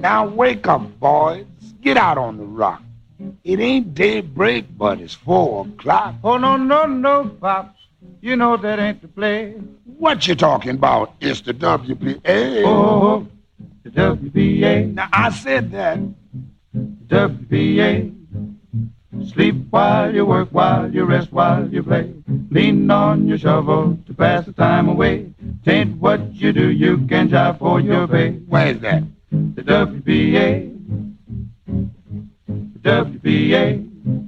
Now wake up, boys. Get out on the rock. It ain't daybreak, but it's 4 o'clock. Oh, no, Pops. You know that ain't the play. What you talking about? It's the WPA. Oh, the WPA. Now, I said that. WPA. Sleep while you work, while you rest, while you play. Lean on your shovel to pass the time away. Tain't what you do, you can jive for your pay. Where's that? The WPA. WPA.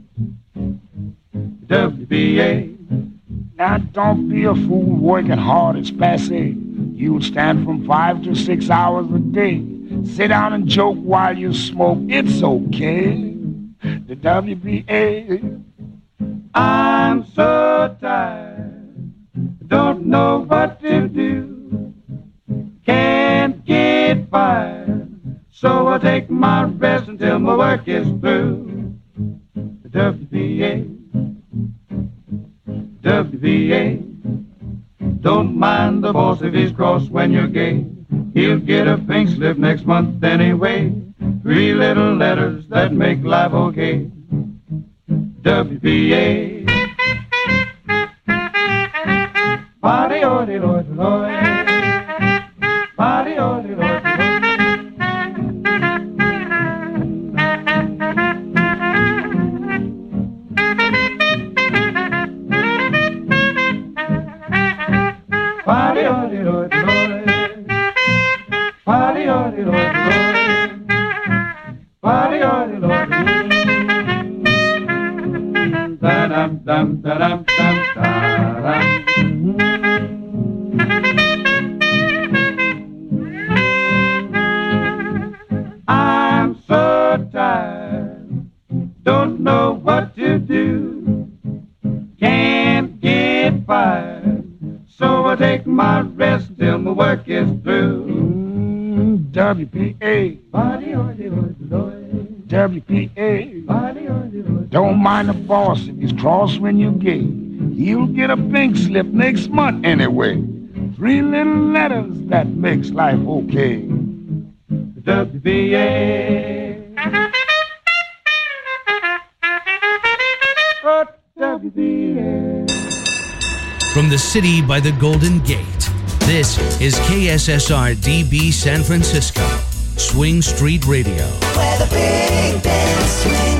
WPA. Now, don't be a fool working hard as passe. You'll stand from 5 to 6 hours a day. Sit down and joke while you smoke. It's okay. The WPA. I'm so tired. Don't know what to do. Can't get fired. So I'll take my rest until my work is through. The WPA. WPA. Don't mind the boss if he's cross when you're gay. He'll get a pink slip next month anyway. 3 little letters that make life okay. WPA. Party, ody, loy, loy. Party, ody, loy, loy. Party, ody, loy, loy. Party, ody, loy, loy. Party, ody, loy, loy. Da-dum, dum, da-dum, dum, da-dum. I'm so tired, don't know what to do. Can't get fired, so I take my rest till my work is through. WPA. Body on the WPA. Body on the Don't mind the boss if he's cross when you gay. He'll get a pink slip next month anyway. 3 little letters that makes life okay. WPA. Oh, WPA. From the city by the Golden Gate, this is KSSR-DB San Francisco, Swing Street Radio. Where the big band swings.